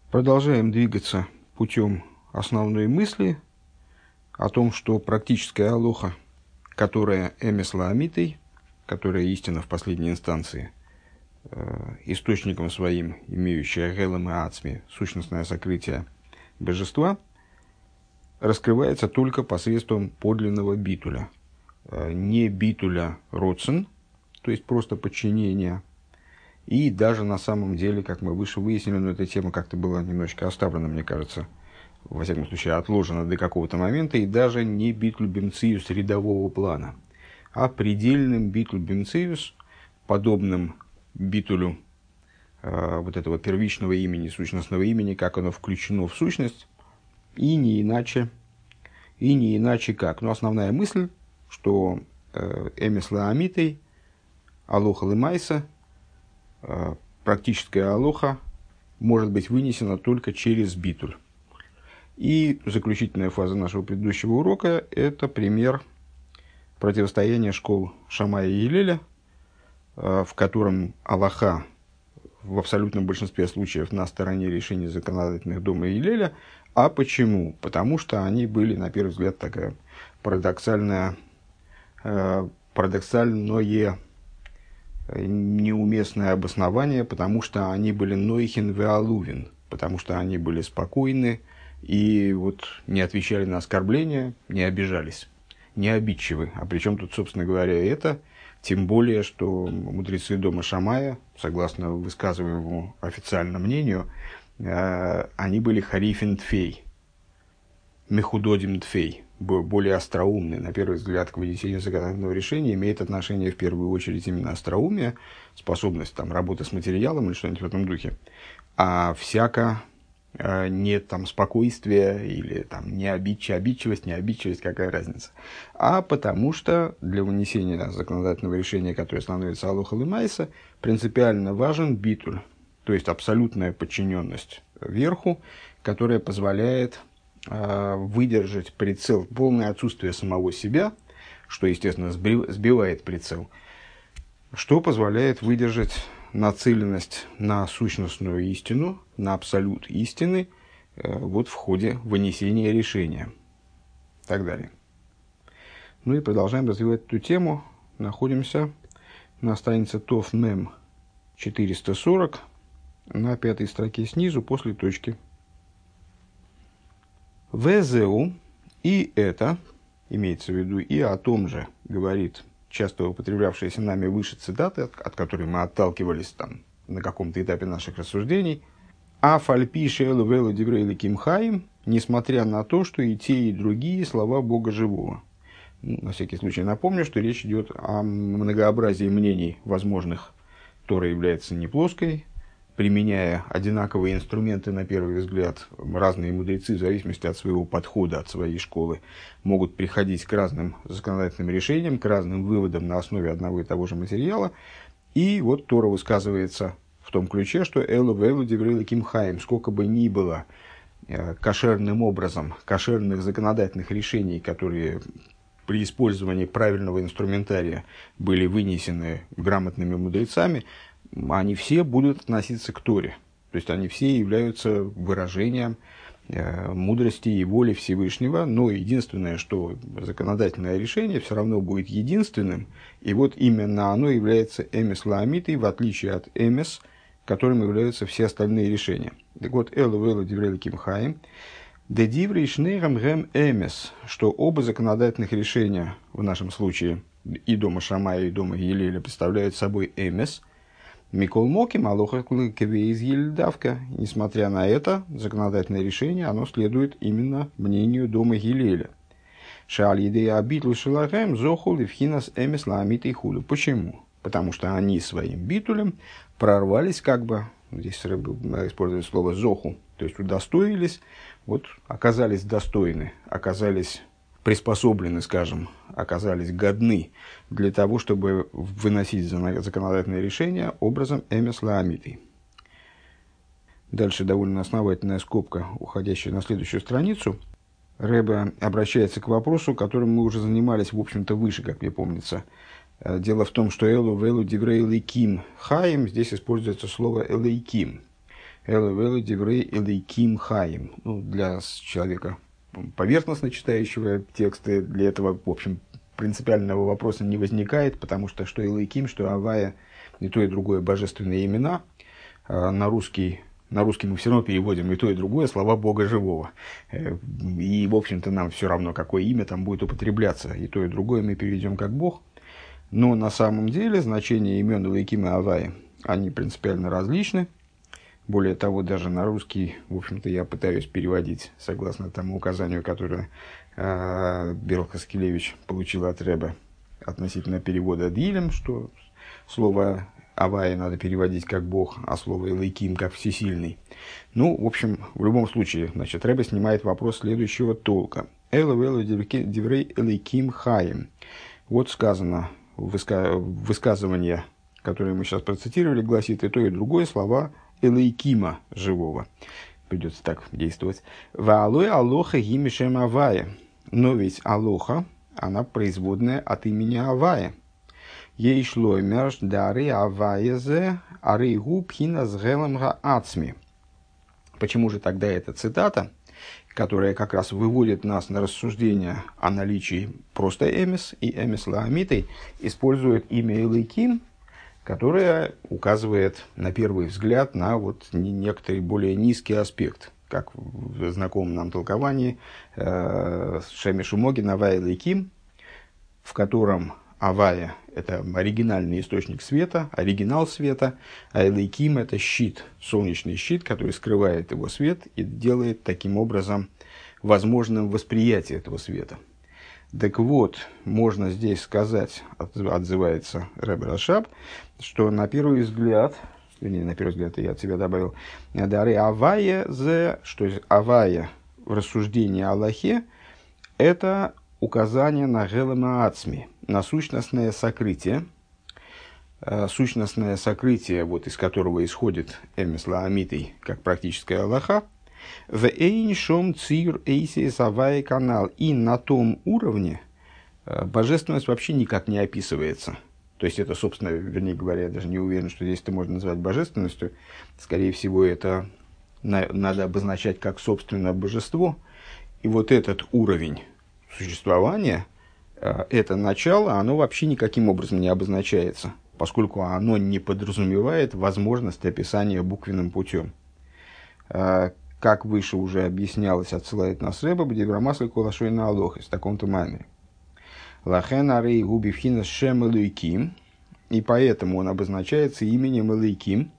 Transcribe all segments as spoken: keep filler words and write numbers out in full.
Продолжаем двигаться путем основной мысли о том, что практическая алоха, которая эмес лаамитей, которая истина в последней инстанции, э, источником своим имеющая гелем и ацми, сущностное сокрытие божества, раскрывается только посредством подлинного битуля. Э, не битуля роцен, то есть просто подчинение. И даже на самом деле, как мы выше выяснили, но эта тема как-то была немножечко оставлена, мне кажется, во всяком случае отложена до какого-то момента, и даже не битуль бимциус рядового плана, а предельным битуль бимциус, подобным битулю э, вот этого первичного имени, сущностного имени, как оно включено в сущность, и не иначе, и не иначе как. Но основная мысль, что эмес лаамитей, алоха лемайса, практическая алоха может быть вынесена только через битуль. И заключительная фаза нашего предыдущего урока – это пример противостояния школ Шамая и Гилеля, в котором алоха в абсолютном большинстве случаев на стороне решения законодательных дома Гилеля. А почему? Потому что они были, на первый взгляд, такая парадоксальная, парадоксальное неуместное обоснование, потому что они были нойхин веалувин, потому что они были спокойны и вот не отвечали на оскорбления, не обижались, не обидчивы. А причем тут, собственно говоря, это, тем более, что мудрецы дома Шамая, согласно высказываемому официальному мнению, они были харифин тфей, мехудодим тфей, более остроумный. На первый взгляд, к вынесению законодательного решения имеет отношение в первую очередь именно остроумие, способность там, работы с материалом или что-нибудь в этом духе. А всяко э, нет там спокойствия или там, не обидчивость, обидчивость, не обидчивость, какая разница. А потому что для вынесения законодательного решения, которое становится алоха лемайса, принципиально важен битуль, то есть абсолютная подчиненность верху, которая позволяет выдержать прицел, полное отсутствие самого себя, что, естественно, сбивает прицел, что позволяет выдержать нацеленность на сущностную истину, на абсолют истины, вот в ходе вынесения решения и так далее. Ну и продолжаем развивать эту тему. Находимся на странице Тов Мем четыреста сорок, на пятой строке снизу, после точки. ВЗУ, и это, имеется в виду и о том же, говорит часто употреблявшаяся нами выше цитаты, от, от которой мы отталкивались там на каком-то этапе наших рассуждений, а фальпиши элувелу диврейли кимхаим, несмотря на то, что и те, и другие слова Бога живого. Ну, на всякий случай напомню, что речь идет о многообразии мнений возможных. Тора является не плоской, применяя одинаковые инструменты, на первый взгляд, разные мудрецы, в зависимости от своего подхода, от своей школы, могут приходить к разным законодательным решениям, к разным выводам на основе одного и того же материала. И вот Тора высказывается в том ключе, что «Элу вэлу диврейли кимхаим», сколько бы ни было э, кошерным образом, кошерных законодательных решений, которые при использовании правильного инструментария были вынесены грамотными мудрецами, они все будут относиться к Торе. То есть они все являются выражением э, мудрости и воли Всевышнего, но единственное, что законодательное решение все равно будет единственным, и вот именно оно является эмес лаамитей, в отличие от эмес, которым являются все остальные решения. Так вот, элу элу диврейли кимхаим, де диврей шнейрам гэм эмес, что оба законодательных решения, в нашем случае и дома Шамая, и дома Гилеля, представляют собой эмес, Микол Моким, алоха квейз ельдавка. Несмотря на это, законодательное решение, оно следует именно мнению дома Гилеля. Шааль идея обитл шелахэм зохул и вхинас эмес лаамитей хулю. Почему? Потому что они своим битулем прорвались как бы, здесь используют слово зоху, то есть удостоились, вот оказались достойны, оказались приспособлены, скажем, оказались годны для того, чтобы выносить законодательные решения образом эмес лаамитей. Дальше довольно основательная скобка, уходящая на следующую страницу. Ребе обращается к вопросу, которым мы уже занимались, в общем-то, выше, как мне помнится. Дело в том, что элу вэлу диврей лейким хаим, здесь используется слово элейким. Элу велу диврей элейким хаим. Ну, для человека поверхностно читающего тексты, для этого, в общем, принципиального вопроса не возникает, потому что что элейким, что авая, и то, и другое божественные имена. На русский, на русский мы все равно переводим и то, и другое слова Бога живого. И, в общем-то, нам все равно, какое имя там будет употребляться. И то, и другое мы переведем как Бог. Но на самом деле значения имен элейким и авая, они принципиально различны. Более того, даже на русский, в общем-то, я пытаюсь переводить согласно тому указанию, которое э, Берл Хаскелевич получил от Ребе относительно перевода Дилем, что слово «авая» надо переводить как «бог», а слово «элейким» как «всесильный». Ну, в общем, в любом случае, значит, Ребе снимает вопрос следующего толка. «Эло вело диврей элейким хаим». Вот сказано, выска... высказывание, которое мы сейчас процитировали, гласит и то, и другое слова элейкима живого. Придется так действовать. «Ваалой алоха гимишем авая». Но ведь алоха, она производная от имени Авая. Ей шло мерш дары аваязе арейгу пхина с гелем гаацми. Почему же тогда эта цитата, которая как раз выводит нас на рассуждение о наличии просто эмис и эмис лаамитой, использует имя элейким, которое указывает на первый взгляд на вот некоторый более низкий аспект, как в знакомом нам толковании э, Шеми Шумогин «Авая элейким», в котором Авая – это оригинальный источник света, оригинал света, а элейким – это щит, солнечный щит, который скрывает его свет и делает таким образом возможным восприятие этого света. Так вот, можно здесь сказать, отзывается Ребе Рашаб, что на первый взгляд, не на первый взгляд, я от себя добавил, дары авая, что авая в рассуждении о Аллахе, это указание на гелема ацми, на сущностное сокрытие, сущностное сокрытие, вот, из которого исходит эмис лаамитый, как практическая Аллаха, в эйншом цир эйсис авая канал, и на том уровне божественность вообще никак не описывается. То есть это, собственно, вернее говоря, я даже не уверен, что здесь это можно назвать божественностью. Скорее всего, это на, надо обозначать как собственное божество. И вот этот уровень существования, это начало, оно вообще никаким образом не обозначается, поскольку оно не подразумевает возможность описания буквенным путем. Как выше уже объяснялось, отсылает нас Ребе, Бдиврамаслы Колашой на Алохис, в таком-то маме. Лахен арей губивхина шем элейким, и поэтому он обозначается именем элейким,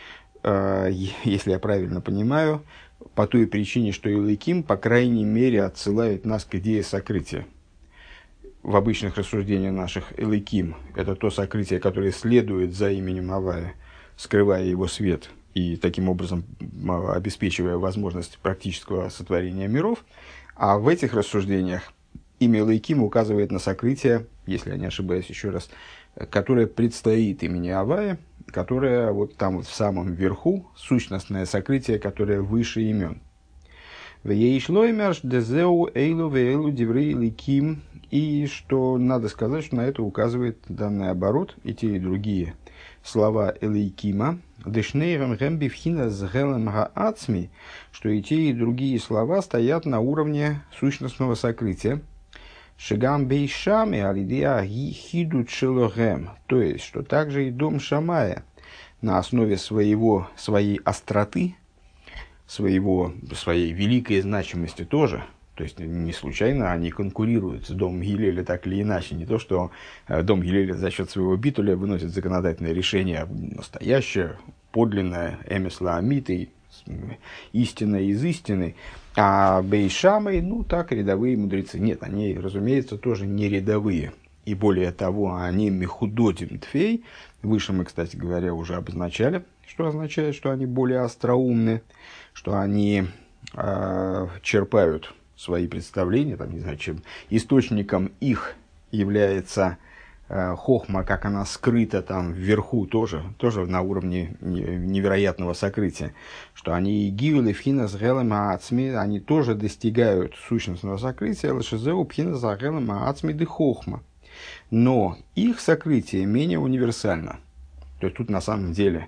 если я правильно понимаю, по той причине, что элейким, по крайней мере, отсылает нас к идее сокрытия. В обычных рассуждениях наших элейким – это то сокрытие, которое следует за именем Авая, скрывая его свет и таким образом обеспечивая возможность практического сотворения миров. А в этих рассуждениях имя элейким указывает на сокрытие, если я не ошибаюсь еще раз, которое предстоит имени Авая, которое вот там вот в самом верху, сущностное сокрытие, которое выше имен. И что надо сказать, что на это указывает данный оборот, и те, и другие слова элейкима, что и те, и другие слова стоят на уровне сущностного сокрытия. Шигам бейшами алидеа хидут шелохем, то есть, что также и дом Шамая на основе своего, своей остроты, своего, своей великой значимости тоже, то есть не случайно они конкурируют с домом Гилеля так или иначе, не то, что дом Гилеля за счет своего битуля выносит законодательное решение настоящее, подлинное, эмес лаамитой, истина из истины, а бейшамой, ну так, рядовые мудрецы. Нет, они, разумеется, тоже не рядовые. И более того, они мехудотим тфей. Выше мы, кстати говоря, уже обозначали, что означает, что они более остроумны, что они э, черпают свои представления, там, не знаю, чем источником их является э, хохма, как она скрыта там вверху, тоже, тоже на уровне невероятного сокрытия, что они гиули фхина с гелем аацми, они тоже достигают сущностного сокрытия, лашизеу пхина с гелем аацми де хохма. Но их сокрытие менее универсально. То есть тут на самом деле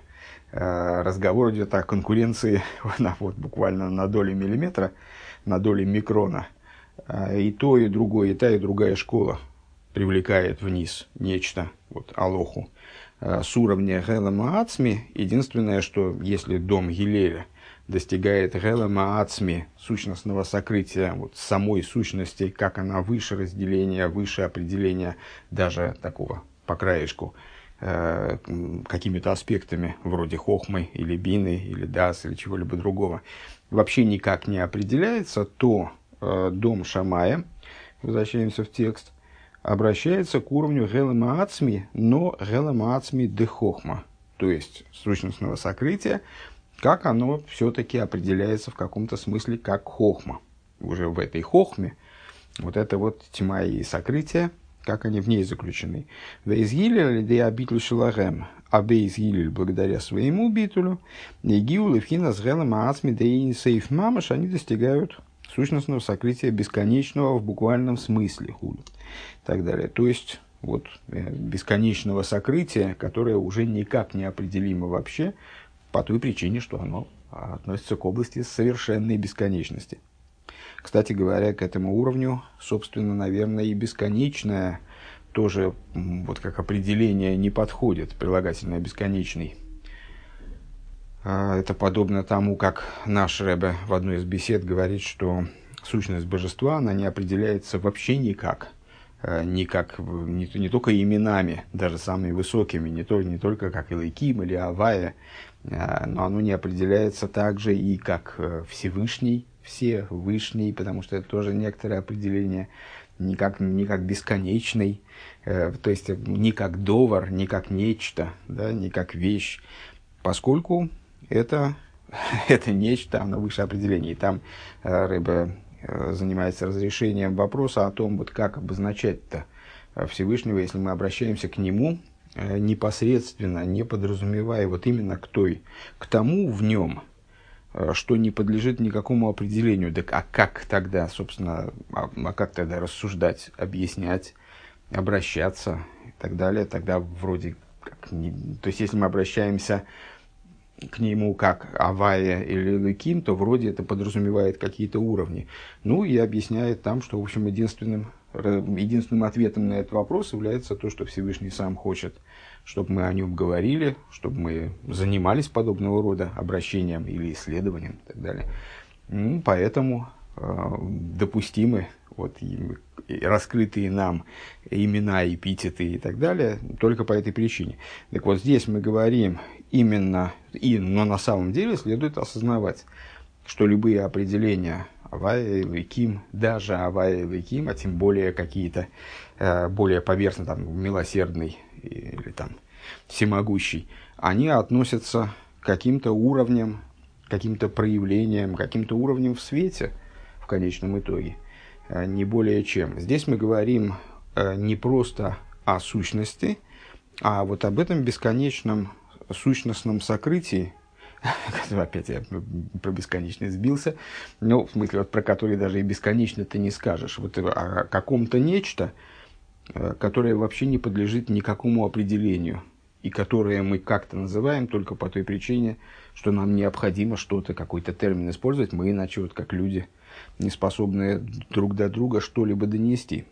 разговор идет о конкуренции на, вот, буквально на долю миллиметра, на долю микрона. И то, и другое, и та, и другая школа привлекает вниз нечто, вот, алоху, с уровня Гелема Ацми. Единственное, что если дом Гилеля достигает Гелема Ацми, сущностного сокрытия вот, самой сущности, как она выше разделения, выше определения даже такого по краешку, э, какими-то аспектами, вроде хохмы или бины, или дас, или чего-либо другого, вообще никак не определяется, то э, дом Шамая, возвращаемся в текст, обращается к уровню Гелема Ацми, но Гелема Ацми де Хохма, то есть сущностного сокрытия, как оно все-таки определяется в каком-то смысле как хохма. Уже в этой хохме вот это вот тьма и сокрытие, как они в ней заключены. Вейзгилель де абитль шелагем, а вейзгилель благодаря своему битулю, егиу левхина с Гелема Ацми де инсейф мамаш, они достигают сущностного сокрытия бесконечного в буквальном смысле, худу, и так далее. То есть, вот, бесконечного сокрытия, которое уже никак не определимо вообще, по той причине, что оно относится к области совершенной бесконечности. Кстати говоря, к этому уровню, собственно, наверное, и бесконечное тоже, вот как определение, не подходит, прилагательное бесконечный. Это подобно тому, как наш Ребе в одной из бесед говорит, что сущность божества, она не определяется вообще никак. Никак, не, не только именами, даже самыми высокими, не, то, не только как Элоким или Авая, но оно не определяется также и как Всевышний, все Вышний, потому что это тоже некоторое определение, не как, не как бесконечный, то есть не как довар, не как нечто, да, не как вещь, поскольку это, это нечто, оно выше определения. И там Ребе занимается разрешением вопроса о том, вот как обозначать-то Всевышнего, если мы обращаемся к Нему непосредственно, не подразумевая вот именно к той, к тому в Нем, что не подлежит никакому определению. Так, а как тогда, собственно, а, а как тогда рассуждать, объяснять, обращаться и так далее? Тогда вроде как не, то есть, если мы обращаемся к нему как Авая или Луким, то вроде это подразумевает какие-то уровни. Ну и объясняет там, что, в общем, единственным, единственным ответом на этот вопрос является то, что Всевышний сам хочет, чтобы мы о нем говорили, чтобы мы занимались подобного рода обращением или исследованием и так далее. Ну, поэтому э, допустимы вот, и, и раскрытые нам имена, эпитеты и так далее только по этой причине. Так вот, здесь мы говорим именно, и, но на самом деле следует осознавать, что любые определения Авая, Элоким, даже Авая, Элоким, а тем более какие-то э, более поверхностные, там, милосердный или там всемогущий, они относятся к каким-то уровням, каким-то проявлениям, каким-то уровням в свете в конечном итоге, э, не более чем. Здесь мы говорим э, не просто о сущности, а вот об этом бесконечном сущностном сокрытии, опять я про бесконечность сбился, ну, в смысле, вот про который даже и бесконечно ты не скажешь, вот о каком-то нечто, которое вообще не подлежит никакому определению, и которое мы как-то называем только по той причине, что нам необходимо что-то, какой-то термин использовать, мы иначе, вот как люди, не способны друг до друга что-либо донести.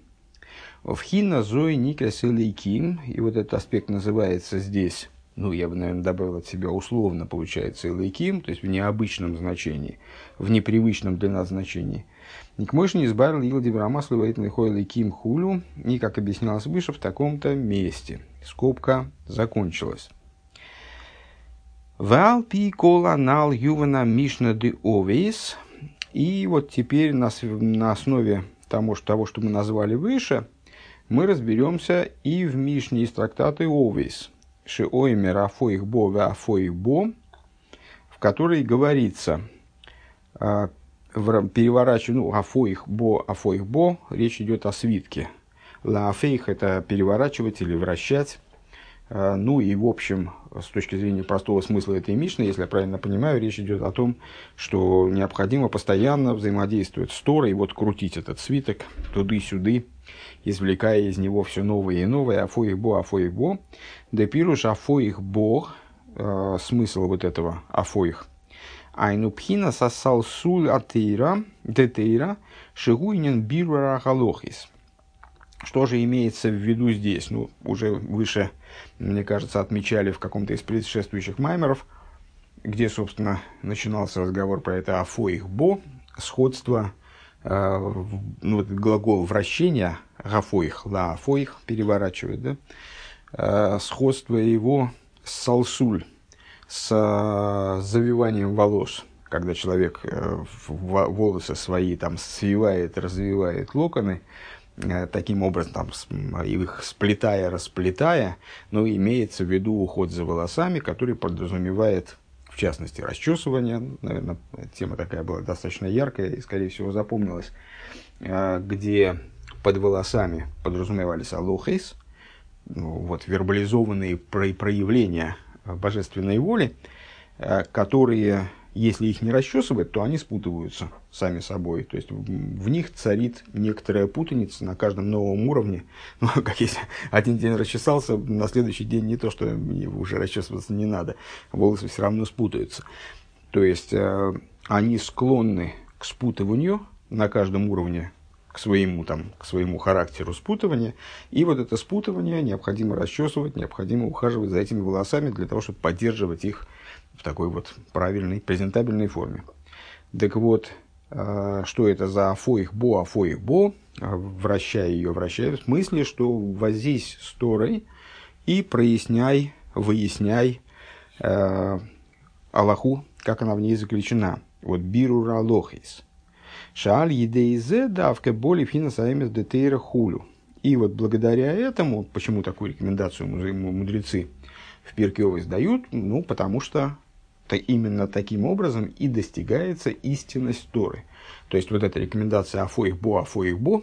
В хина зои никас элейким, и вот этот аспект называется здесь, ну, я бы, наверное, добавил от себя условно, получается, элейким, то есть в необычном значении, в непривычном для нас значении. Никмойши не избавил Илди Брамас Леваитный Хойлейким Хулю, и, как объяснялось выше, в таком-то месте. Скобка закончилась. Вал пи кола нал ювана мишна де овейс. И вот теперь на, на основе того, того, что мы назвали выше, мы разберемся и в Мишне из трактата Овейс. Шиоймер афоих бо ве афоих бо, в которой говорится, переворачиваю, ну, афоих бо, афоих бо, речь идет о свитке. Ла афейх — это переворачивать или вращать. Ну и, в общем, с точки зрения простого смысла этой Мишны, если я правильно понимаю, речь идет о том, что необходимо постоянно взаимодействовать с Торой, вот крутить этот свиток туды-сюды, извлекая из него все новое и новое, афоих бо, афоих бо. Депируш афоих бо, э, смысл вот этого афоих. Айну пхина сосал суль атеира, детеира, шигуинен бирура галохис. Что же имеется в виду здесь? Ну, уже выше, мне кажется, отмечали в каком-то из предшествующих маймеров, где, собственно, начинался разговор про это афоих бо, сходство, э, ну, вот глагол вращения, гафоих, ла афоих, переворачивает, да, э, сходство его с салсуль, с э, завиванием волос, когда человек э, волосы свои там свивает, развивает локоны, таким образом, там, их сплетая, расплетая, но имеется в виду уход за волосами, который подразумевает, в частности, расчесывание. Наверное, тема такая была достаточно яркая и, скорее всего, запомнилась, где под волосами подразумевались алохейс, вот, вербализованные проявления божественной воли, которые, если их не расчесывать, то они спутываются сами собой. То есть в них царит некоторая путаница на каждом новом уровне. Ну, как если один день расчесался, на следующий день не то, что уже расчесываться не надо, волосы все равно спутаются. То есть э, они склонны к спутыванию на каждом уровне, к своему, там, к своему характеру спутывания. И вот это спутывание необходимо расчесывать, необходимо ухаживать за этими волосами для того, чтобы поддерживать их в такой вот правильной, презентабельной форме. Так вот, э, что это за афоих бо, афоих бо, вращай ее, вращай, в смысле, что возись с Торой и проясняй, выясняй э, Аллаху, как она в ней заключена. Вот бирура лохис. Шааль едейзе давка боли финансаемес детейра хулю. И вот благодаря этому, почему такую рекомендацию мудрецы в Пиркей Овос дают, ну, потому что именно таким образом и достигается истинность Торы. То есть, вот эта рекомендация афоих бо, афоих бо,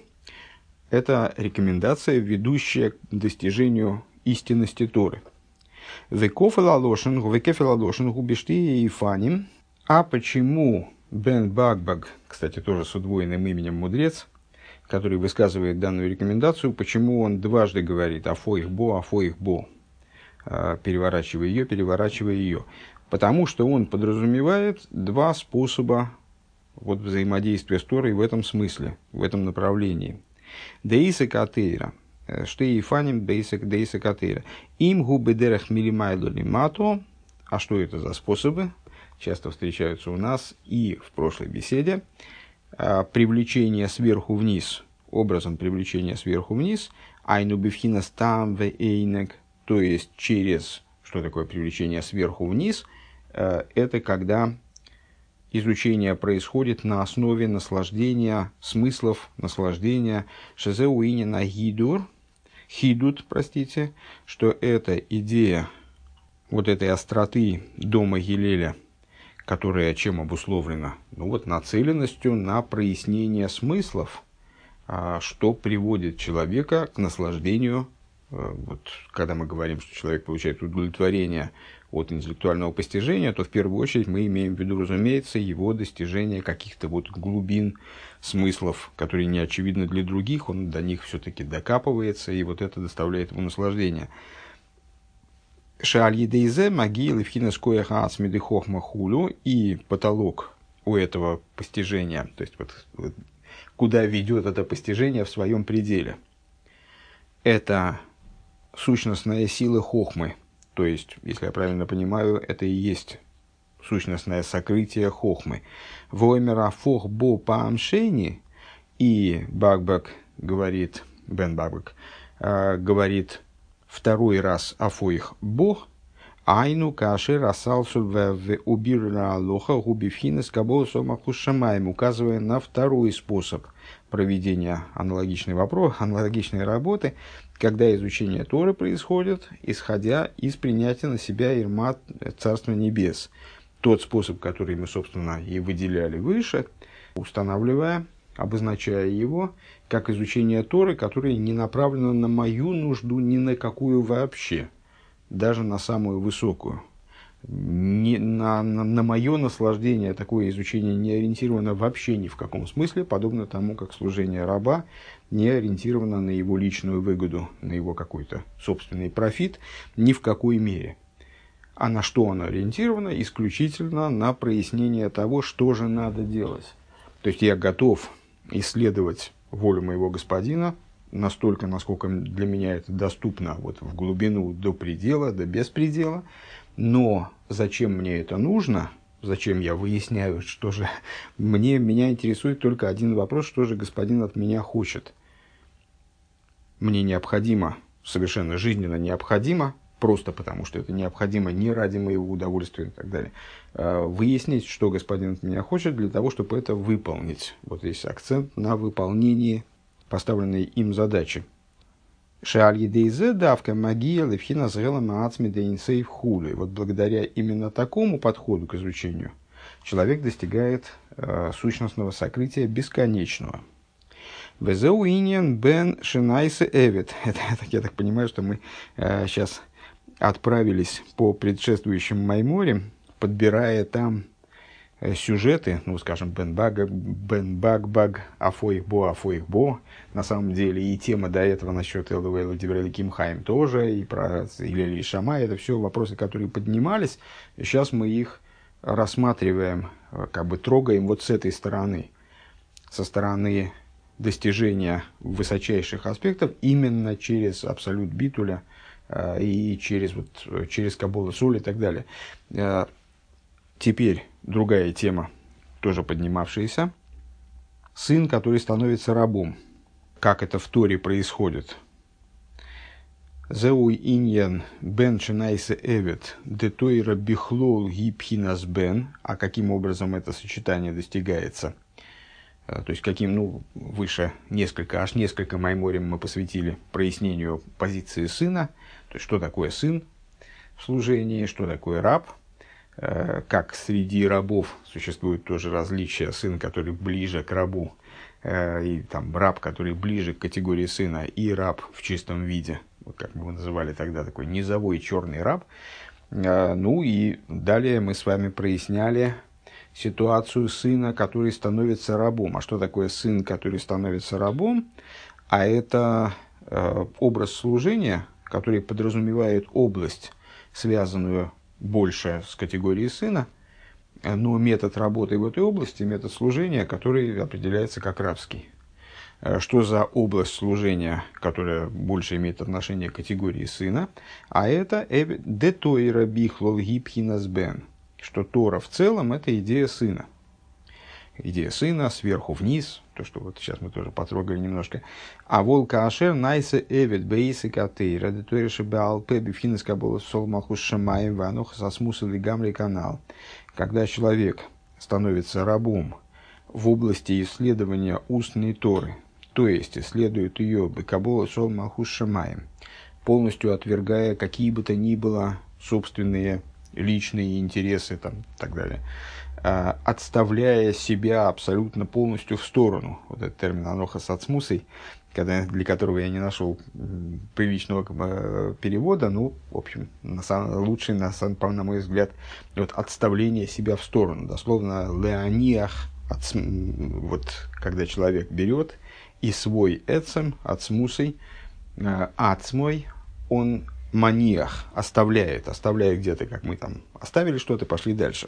это рекомендация, ведущая к достижению истинности Торы. Векофелалошин, векефелалошин, губишти и фаним. А почему Бен Багбаг, кстати, тоже с удвоенным именем мудрец, который высказывает данную рекомендацию, почему он дважды говорит афоих бо, афоих бо, переворачивая ее, переворачивая ее. Потому что он подразумевает два способа вот, взаимодействия с Торой в этом смысле, в этом направлении. Деиса катейра, штей фаним деиса деиса катейра. Им губы дерах милимайло лимато. А что это за способы? Часто встречаются у нас и в прошлой беседе. Привлечение сверху вниз, образом привлечения сверху вниз. Айну бифхина стам ве эйнек. То есть через, что такое привлечение сверху вниз, это когда изучение происходит на основе наслаждения, смыслов наслаждения, шезеуини на гидур, хидут, простите, что это идея вот этой остроты дома Гилеля, которая чем обусловлена? Ну вот нацеленностью на прояснение смыслов, что приводит человека к наслаждению. Вот, когда мы говорим, что человек получает удовлетворение от интеллектуального постижения, то в первую очередь мы имеем в виду, разумеется, его достижение каких-то вот глубин смыслов, которые не очевидны для других, он до них все-таки докапывается, и вот это доставляет ему наслаждение. Шааль едейзе могил евхинес коэха ацмиды хохма хулю, и потолок у этого постижения, то есть вот, вот, куда ведет это постижение в своем пределе, это сущностная сила хохмы. То есть, если я правильно понимаю, это и есть сущностное сокрытие хохмы. Воймера фох бо паамшени, и Багбак говорит, Бен Багбак, э, говорит второй раз афоих бог, айну каши расалсу в убирна лоха губифхинес кабол сомахушамаем, указывая на второй способ проведения аналогичной вопроса, аналогичной работы, когда изучение Торы происходит, исходя из принятия на себя ирмат Царства Небес. Тот способ, который мы, собственно, и выделяли выше, устанавливая, обозначая его, как изучение Торы, которое не направлено на мою нужду ни на какую вообще, даже на самую высокую. Не, на, на, на мое наслаждение такое изучение не ориентировано вообще ни в каком смысле, подобно тому, как служение раба не ориентировано на его личную выгоду, на его какой-то собственный профит, ни в какой мере. А на что оно ориентировано? Исключительно на прояснение того, что же надо делать. То есть я готов исследовать волю моего господина настолько, насколько для меня это доступно, вот в глубину до предела, до беспредела. Но зачем мне это нужно? Зачем я выясняю, что же... Мне, меня интересует только один вопрос, что же господин от меня хочет. Мне необходимо, совершенно жизненно необходимо, просто потому что это необходимо не ради моего удовольствия и так далее, выяснить, что господин от меня хочет, для того, чтобы это выполнить. Вот здесь акцент на выполнении поставленной им задачи. Вот благодаря именно такому подходу к изучению человек достигает э, сущностного сокрытия бесконечного. бен шинайсе эвид. Это, я так понимаю, что мы э, сейчас отправились по предшествующим Майморе, подбирая там сюжеты, ну, скажем, Бен Баг, Бен Баг, Баг, Афоих-Бо, Афоих-Бо. На самом деле и тема до этого насчет Элдувейла Диврели Кимхайм тоже, и про Илели и Шама, это все вопросы, которые поднимались. И сейчас мы их рассматриваем, как бы трогаем вот с этой стороны, со стороны достижения высочайших аспектов именно через абсолют Битуля э, и через, вот, через Кабола Соль и так далее. Э, теперь другая тема, тоже поднимавшаяся. Сын, который становится рабом. Как это в Торе происходит? Зеуй иньян бен шинайсе эвет де тойра бихлол гипхинас бен. А каким образом это сочетание достигается? То есть, каким, ну, выше несколько, аж несколько майморим мы посвятили прояснению позиции сына. То есть, что такое сын в служении, что такое раб. Как среди рабов существует тоже различие: сын, который ближе к рабу, и там раб, который ближе к категории сына, и раб в чистом виде, вот как мы его называли тогда, такой низовой черный раб. Ну и далее мы с вами проясняли ситуацию сына, который становится рабом. А что такое сын, который становится рабом? А это образ служения, который подразумевает область, связанную больше с категорией сына, но метод работы в этой области, метод служения, который определяется как рабский. Что за область служения, которая больше имеет отношение к категории сына? А это «де тойра бихлол гипхинас бен», что Тора в целом – это идея сына. Идея сына сверху вниз, то, что вот сейчас мы тоже потрогали немножко. А волка ашер найсе эвет бейсы катейра, де тойра шебеал пеби финес кабола сол малхус шамаем вануха сосмусил и гамри канал. Когда человек становится рабом в области исследования устной Торы, то есть исследует ее бекабола сол малхус шамаем, полностью отвергая какие бы то ни было собственные личные интересы там, и так далее, отставляя себя абсолютно полностью в сторону. Вот этот термин «аноха сацмусой», для которого я не нашел приличного перевода, ну, в общем, на самом, лучший, на, на мой взгляд, вот, отставление себя в сторону. Дословно «леониах», вот, когда человек берет и свой эцем, ацмусой, ацмой, он маниах, оставляет, оставляет где-то, как мы там оставили что-то, пошли дальше.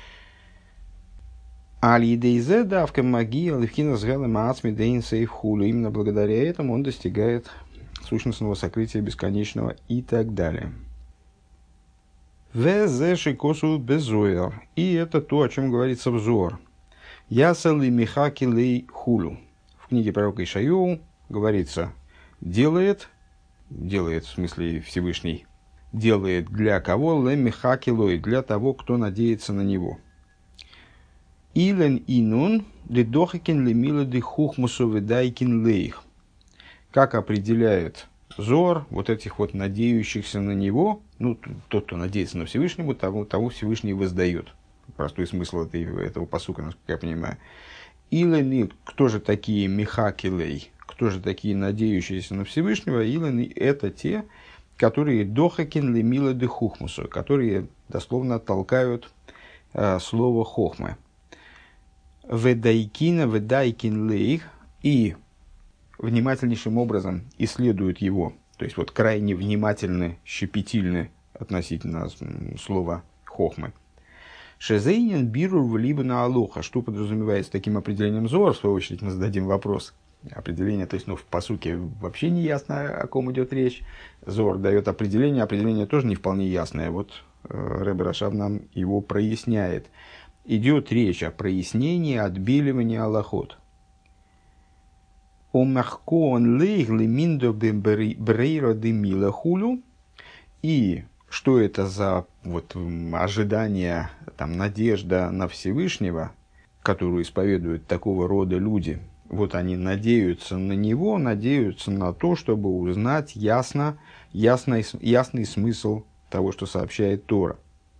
Именно благодаря этому он достигает сущностного сокрытия бесконечного и так далее. И это то, о чем говорится в Зоар. Ясали михаки лей хулю. В книге пророка Ишайоу говорится: делает, делает в смысле Всевышний, делает для кого? Ле михаки лой, для того, кто надеется на него. Илен инун лидохикин лемилады хухмусу ведайкин лейх. Как определяет Зоар вот этих вот надеющихся на него, ну, тот, кто надеется на Всевышнего, того, того Всевышний воздает. Простой смысл этой, этого пасука, насколько я понимаю. Илен, кто же такие михакилей, кто же такие надеющиеся на Всевышнего? Илен — это те, которые дохакин лемилады хухмусу, которые дословно толкают э, слово хохмы. Ведайкина, ведайкин лейх, и внимательнейшим образом исследуют его, то есть вот крайне внимательны, щепетильны относительно слова хохмы. Шезейнин бирур либо на алоха. Что подразумевается таким определением зор? В свою очередь мы зададим вопрос. Определение, то есть, ну, в посуке вообще не ясно, о ком идет речь. Зор дает определение, определение тоже не вполне ясное. Вот э, Ребе Рашаб нам его проясняет. Идет речь о прояснении, отбеливании алахот. И что это за вот, ожидание, там, надежда на Всевышнего, которую исповедуют такого рода люди? Вот они надеются на него, надеются на то, чтобы узнать ясно, ясный, ясный смысл того, что сообщает Тора.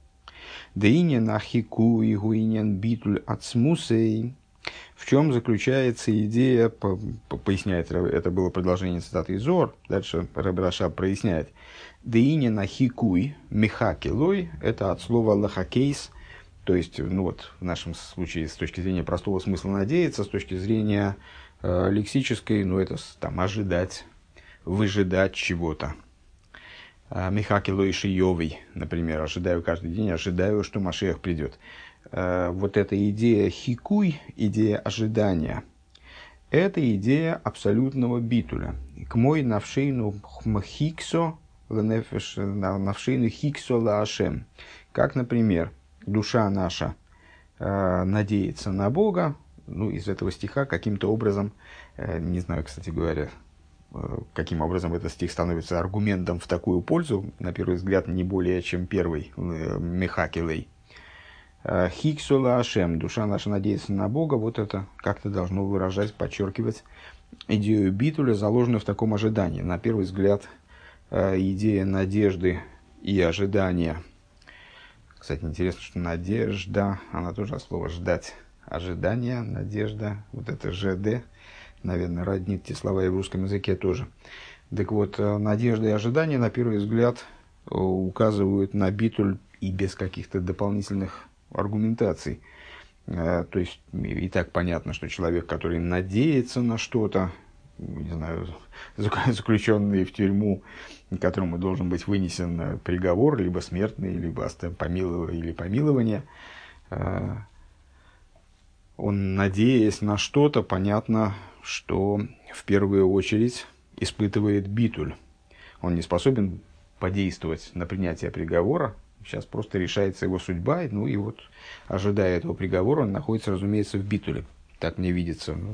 Деинен ахику и гуинен битуль ацмусей. В чем заключается идея, по, по, поясняет, это было продолжение цитаты из Зоар, дальше Ребе Рашаб проясняет. Деинен ахикуй мехакилой, это от слова лахакейс, то есть, ну вот, в нашем случае, с точки зрения простого смысла надеяться, с точки зрения э, лексической, ну, это там ожидать, выжидать чего-то. Э, Михакилой шиёвый, например, ожидаю каждый день, ожидаю, что Машиах придет. Э, вот эта идея хикуй, идея ожидания, это идея абсолютного битуля. К мой навшейну хиксо, навшейну хиксо лаашем. Как, например, душа наша э, надеется на Бога, ну, из этого стиха каким-то образом, э, не знаю, кстати говоря, э, каким образом этот стих становится аргументом в такую пользу, на первый взгляд, не более чем первый, э, Мехакилей. Э, Хиксула Ашем, душа наша надеется на Бога, вот это как-то должно выражать, подчеркивать идею битуля, заложенную в таком ожидании. На первый взгляд, э, идея надежды и ожидания. Кстати, интересно, что надежда, она тоже от слова ждать. Ожидание, надежда, вот это ЖД, наверное, роднит те слова и в русском языке тоже. Так вот, надежда и ожидание, на первый взгляд, указывают на битуль и без каких-то дополнительных аргументаций. То есть, и так понятно, что человек, который надеется на что-то, не знаю, заключенный в тюрьму, которому должен быть вынесен приговор, либо смертный, либо помилование, или помилование, он, надеясь на что-то, понятно, что в первую очередь испытывает битуль. Он не способен подействовать на принятие приговора, сейчас просто решается его судьба, ну и вот, ожидая этого приговора, он находится, разумеется, в битуле. Так мне видится. Ну,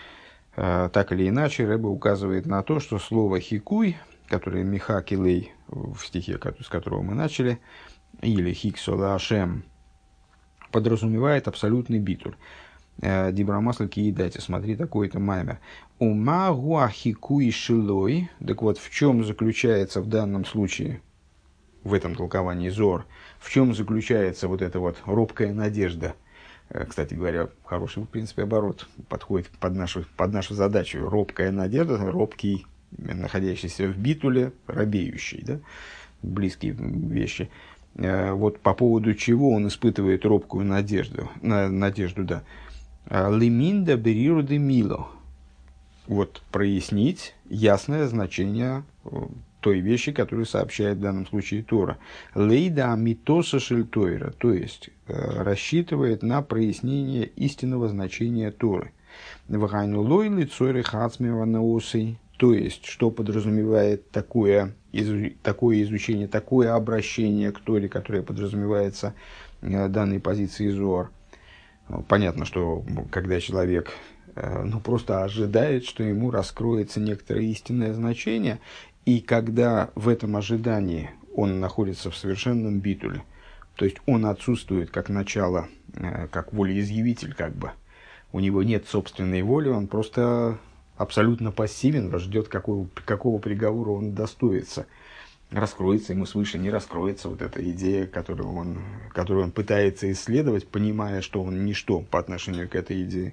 так или иначе, Ребе указывает на то, что слово «хикуй», которое «михакилей» в стихе, с которого мы начали, или «хиксола ашем», подразумевает абсолютный битуль. Дибрамасл киедайте, смотри, такой-то маймер. Ума гуахикуй шилой. Так вот, в чем заключается в данном случае, в этом толковании Зоар, в чем заключается вот эта вот робкая надежда? Кстати говоря, хороший, в принципе, оборот подходит под нашу, под нашу задачу. Робкая надежда, робкий, находящийся в битуле, робеющий, да? Близкие вещи. Вот по поводу чего он испытывает робкую надежду, надежду, да. Лиминда бериру де мило. Вот прояснить ясное значение той вещи, которую сообщает в данном случае Тора. Лейда митоса шель Тойра, то есть рассчитывает на прояснение истинного значения Торы. Вагайну лойли цойры хацмева наосей, то есть что подразумевает такое, изу, такое изучение, такое обращение к Торе, которое подразумевается данной позиции Зоар. Понятно, что когда человек ну, просто ожидает, что ему раскроется некоторое истинное значение, и когда в этом ожидании он находится в совершенном битуле, то есть он отсутствует как начало, как волеизъявитель, как бы, у него нет собственной воли, он просто абсолютно пассивен, ждет, какого, какого приговора он достоится. Раскроется ему свыше, не раскроется вот эта идея, которую он, которую он пытается исследовать, понимая, что он ничто по отношению к этой идее.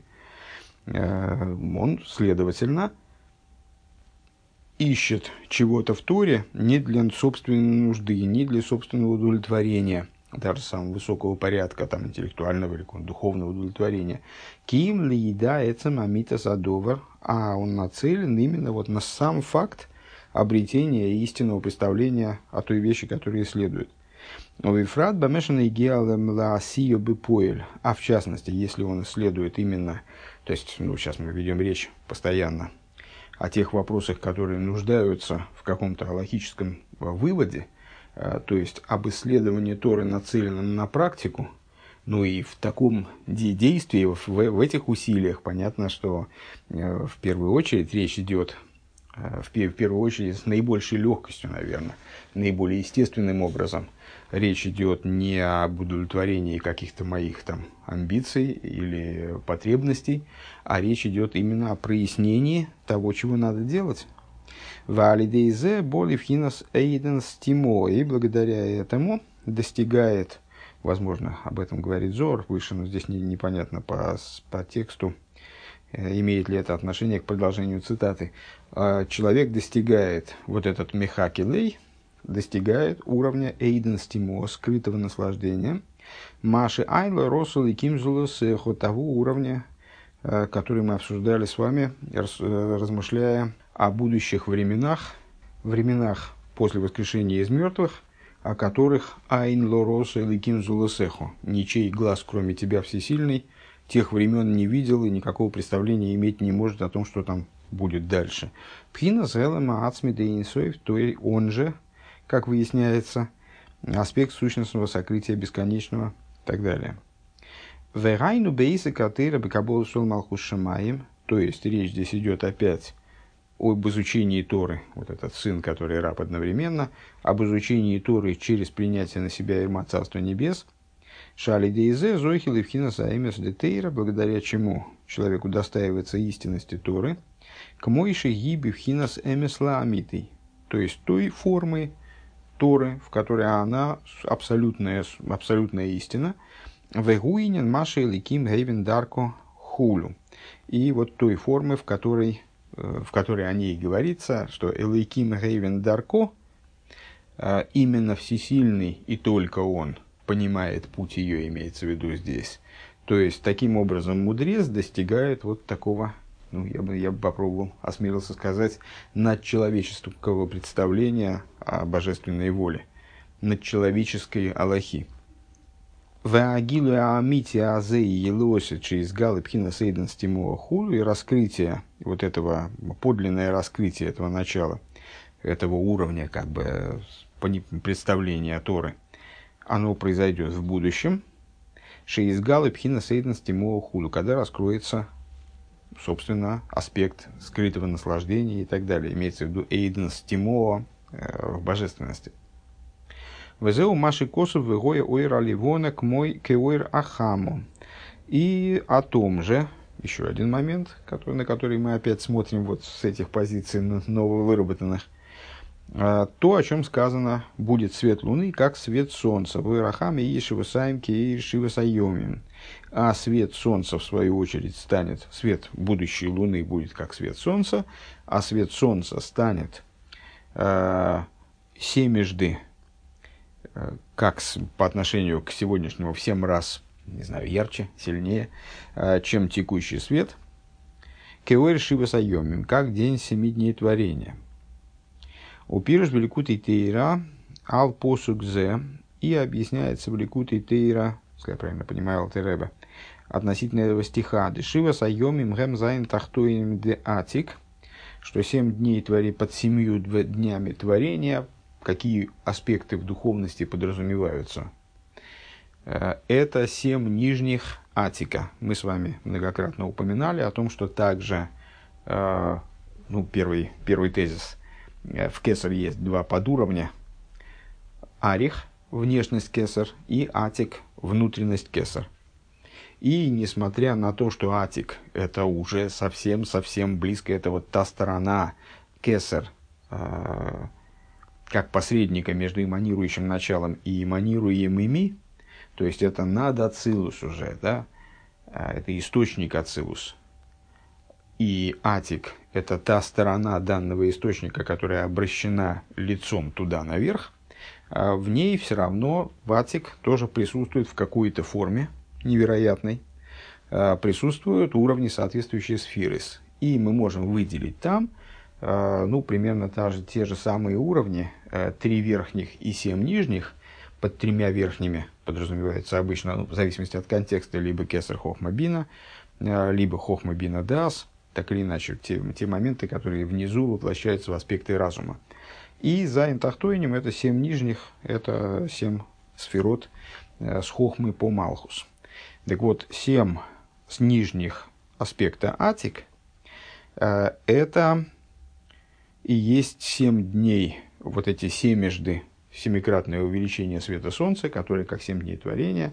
Он, следовательно, ищет чего-то в Торе не для собственной нужды, не для собственного удовлетворения, даже самого высокого порядка, там, интеллектуального или духовного удовлетворения. Ким ли еда эцем амита садовар, а он нацелен именно вот на сам факт обретения истинного представления о той вещи, которая следует. Вифрат бамешанный геалем лаасию бепоэль. А в частности, если он исследует именно, то есть, ну, сейчас мы ведем речь постоянно о тех вопросах, которые нуждаются в каком-то логическом выводе, то есть об исследовании Торы, нацеленном на практику, ну и в таком де- действии, в, в этих усилиях, понятно, что в первую очередь речь идет, в, в первую очередь с наибольшей легкостью, наверное, наиболее естественным образом. Речь идет не об удовлетворении каких-то моих там амбиций или потребностей, а речь идет именно о прояснении того, чего надо делать. Валидейзе боливхинас эйденс тимо, и благодаря этому достигает, возможно, об этом говорит Зор выше, но здесь не, непонятно по, по тексту, имеет ли это отношение к продолжению цитаты. Человек достигает вот этот мехакилей, достигает уровня эйденс тимо, скрытого наслаждения, маши айла росул и кимзулус, того уровня, который мы обсуждали с вами, размышляя о будущих временах, временах после воскрешения из мертвых, о которых айн лороса или кимзулусеху, ничей глаз, кроме тебя, всесильный, тех времен не видел и никакого представления иметь не может о том, что там будет дальше. Пхина зэлэма ацмида инсоев, то и он же, как выясняется, аспект сущностного сокрытия бесконечного и так далее. Вэгайну бейсы катыра бекабол шел малхус шамаим, то есть речь здесь идет опять об изучении Торы, вот этот сын, который раб одновременно, об изучении Торы через принятие на себя ирма Царства Небес, шали дейзе зохил и вхинас аэмес детейра, благодаря чему человеку достаивается истинности Торы, к мойши гиби вхинас эмес лаамитый, то есть той формы Торы, в которой она абсолютная, абсолютная истина, вегуинен маши ликим гейвен дарко хулю, и вот той формы, в которой в которой о ней говорится, что Элейким Гейвен Дарко, именно всесильный и только он понимает путь ее, имеется в виду здесь. То есть, таким образом, мудрец достигает вот такого, ну, я бы, я бы попробовал, осмелился сказать, надчеловеческого представления о божественной воле, надчеловеческой алахи. И раскрытие, вот этого, подлинное раскрытие этого начала, этого уровня, как бы, представления Торы, оно произойдет в будущем, шеизгалы пхина сейденс тимо хулу, когда раскроется, собственно, аспект скрытого наслаждения и так далее. Имеется в виду эйденс тимо в божественности. Везеу маши косов вегоя ойра ливона к мой кеойр ахаму. И о том же, еще один момент, который, на который мы опять смотрим вот с этих позиций нововыработанных, то, о чем сказано, будет свет луны, как свет солнца. В Ирахаме и Шивасаимке и Шивасайомим. А свет солнца, в свою очередь, станет, свет будущей луны будет как свет солнца, а свет солнца станет э, семежды, как с, по отношению к сегодняшнему в семь раз, не знаю, ярче, сильнее, э, чем текущий свет. Кеуэр Шива Сайомим, как день семи дней творения. Упирш Беликутей Тейра Ал Посукзе, и объясняется Беликутей Тейра, если я правильно понимаю, Алтереба, относительно этого стиха. Дешива Сайомим Гэм Зайн Тахтоим Де Атик, что семь дней твори под семью днями творения. Какие аспекты в духовности подразумеваются? Это семь нижних атика. Мы с вами многократно упоминали о том, что также, ну, первый, первый тезис, в кесар есть два подуровня. Арих, внешность кесар, и атик, внутренность кесар. И несмотря на то, что атик это уже совсем-совсем близко, это вот та сторона кесар, как посредника между эманирующим началом и эманируемыми, то есть это над ацилус уже, да, это источник ацилус. И атик – это та сторона данного источника, которая обращена лицом туда наверх, в ней все равно в атик тоже присутствует в какой-то форме невероятной, присутствуют уровни, соответствующие сферы. И мы можем выделить там ну, примерно та же, те же самые уровни, три верхних и семь нижних. Под тремя верхними подразумевается обычно, ну, в зависимости от контекста, либо кесар хохма бина, либо хохма бина дас, так или иначе, те, те моменты, которые внизу воплощаются в аспекты разума. И зайн тахтойним — это семь нижних, это семь сферот с хохмы по малхус. Так вот, семь с нижних аспекта атик — это и есть семь дней, вот эти семежды, семикратное увеличение света солнца, которое как семь дней творения,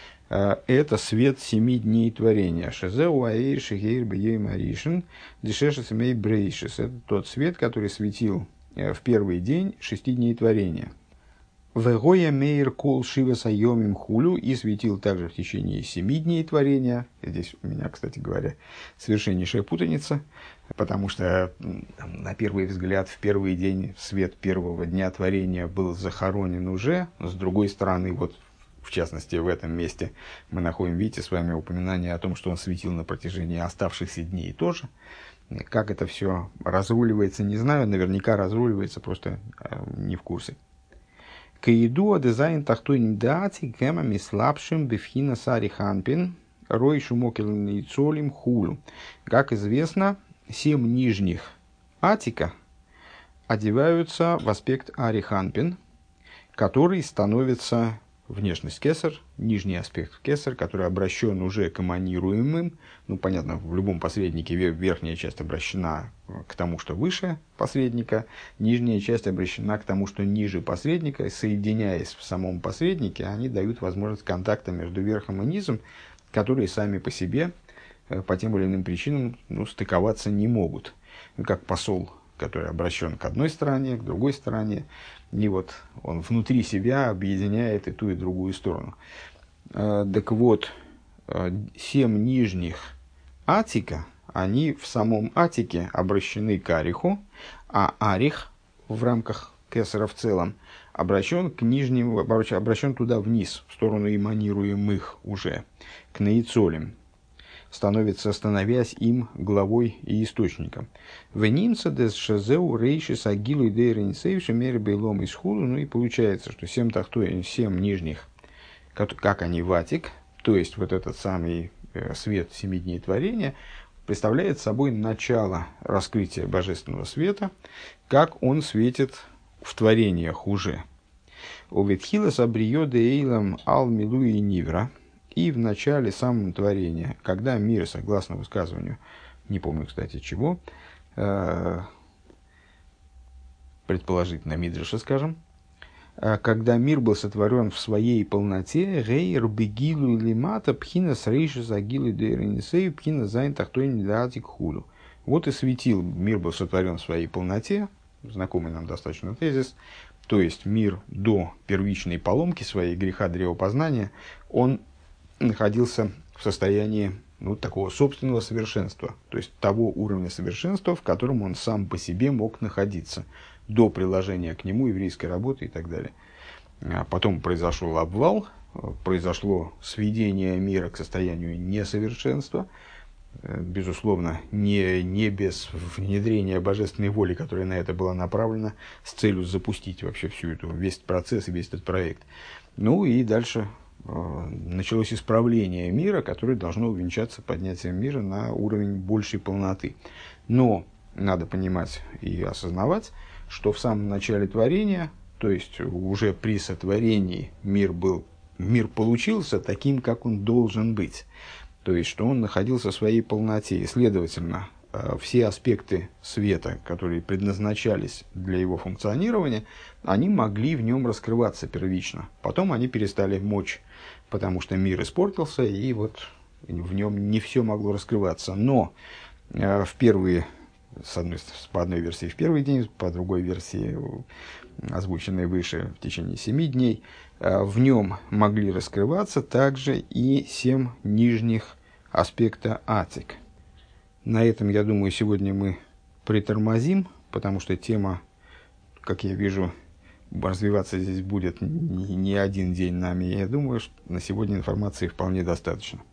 это свет семи дней творения. Шезеу аэйр шегейр бьей маришин дешешес мей брейшис. Это тот свет, который светил в первый день шести дней творения. Вегоя мейр кол шива сайомим хулю, и светил также в течение семи дней творения. Здесь у меня, кстати говоря, совершеннейшая путаница, потому что там, на первый взгляд в первый день свет первого дня творения был захоронен уже. С другой стороны, вот в частности в этом месте мы находим, видите, с вами упоминание о том, что он светил на протяжении оставшихся дней тоже. Как это все разруливается, не знаю, наверняка разруливается, просто не в курсе. Каиду дизайн тахтойн даати гэмами слабшим бифхина сари ханпин рой шумокельный цолим хулю. Как известно, семь нижних атика одеваются в аспект ари ханпин, который становится внешность кесар, нижний аспект кесар, который обращен уже к эманируемым. Ну, понятно, в любом посреднике верхняя часть обращена к тому, что выше посредника, нижняя часть обращена к тому, что ниже посредника. Соединяясь в самом посреднике, они дают возможность контакта между верхом и низом, которые сами по себе, по тем или иным причинам, ну, стыковаться не могут. Как посол, который обращен к одной стороне, к другой стороне, и вот он внутри себя объединяет и ту, и другую сторону. Так вот, семь нижних атика, они в самом атике обращены к ариху, а арих в рамках кесара в целом обращен к нижнему, обращен туда вниз, в сторону эманируемых уже, к наицолим, становится, становясь им главой и источником. Венимца дес шазеу рейшис агилу и дейренсейвши мере бейлом из худу. Ну и получается, что семь тахтой, семь нижних, как, как они ватик, то есть вот этот самый э, свет семи дней творения, представляет собой начало раскрытия божественного света, как он светит в творениях уже. Оветхилас абрио де эйлам ал милу и нивра. И в начале самого творения, когда мир, согласно высказыванию, не помню, кстати, чего, э, предположительно Мидраша, скажем, э, когда мир был сотворен в своей полноте, гейр бегилу лимата пхина срейши загилу дейренисею пхина зайн тахтойн датик хулю. Вот и светил, мир был сотворен в своей полноте, знакомый нам достаточно тезис, то есть мир до первичной поломки своей, греха древопознания, он находился в состоянии, ну, такого собственного совершенства, то есть того уровня совершенства, в котором он сам по себе мог находиться до приложения к нему еврейской работы и так далее. А потом произошел обвал, произошло сведение мира к состоянию несовершенства, безусловно, не, не без внедрения божественной воли, которая на это была направлена, с целью запустить вообще всю эту, весь этот процесс и весь этот проект. Ну и дальше началось исправление мира, которое должно увенчаться поднятием мира на уровень большей полноты. Но надо понимать и осознавать, что в самом начале творения, то есть уже при сотворении, мир, был, мир получился таким, как он должен быть. То есть, что он находился в своей полноте. И, следовательно, все аспекты света, которые предназначались для его функционирования, они могли в нем раскрываться первично. Потом они перестали мочь, потому что мир испортился, и вот в нем не все могло раскрываться. Но в первые, с одной, по одной версии в первый день, по другой версии, озвученной выше, в течение семи дней, в нем могли раскрываться также и семь нижних аспекта атик. На этом, я думаю, сегодня мы притормозим, потому что тема, как я вижу, развиваться здесь будет не один день нами. Я думаю, что на сегодня информации вполне достаточно.